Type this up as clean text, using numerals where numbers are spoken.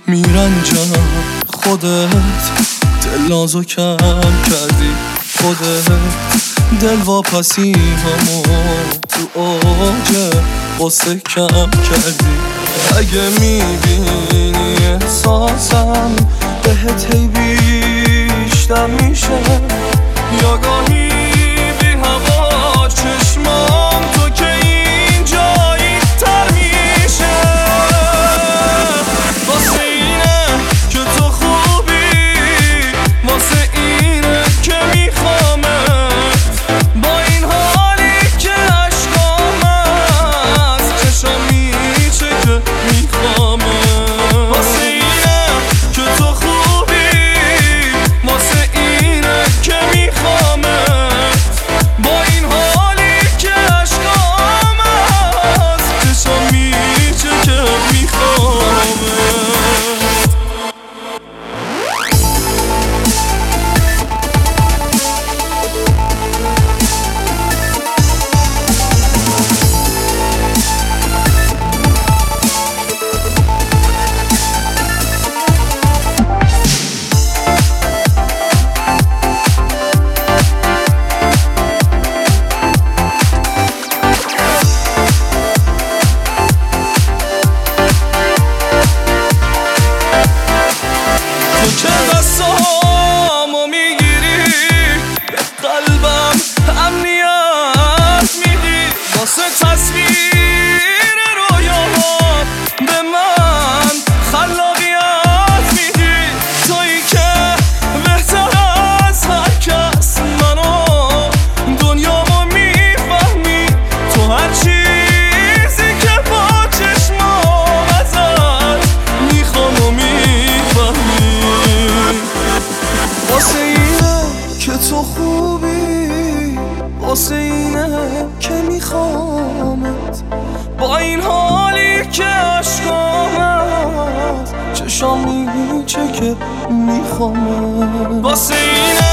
میرنجم خودت دل نازو کم کردی، خودت دل واپسی همو تو اوج قصه کم کردی. اگه میبینی احساسم بهت هی بیشتر میشه، یا گاهی بی هوا چشمام تو که این جایی تر میشه. واسه اینه که تو خوبی، واسه اینه که میخوامت، با این حالی که عشقام از چشم میچه که میخوامت. واسه اینه که تو خوبی، واسه اینه که میخوامت، با این حالی که عشقام از چشم میچه که میخوامت. تو که دستامو میگیری، به قلبم امنیت میدی، واسه تصویر رویاها به من خلاقیت میدی. تویی که بهتر از هر کس منو دنیامو میفهمی، تو هر چیزی که با چشمام ازت میخوام و میفهمی. واسه اینه که تو خوبی، واسه اینه که میخوامت، با این حالی که عشقامت چشام میچه که میخوامت. واسه اینه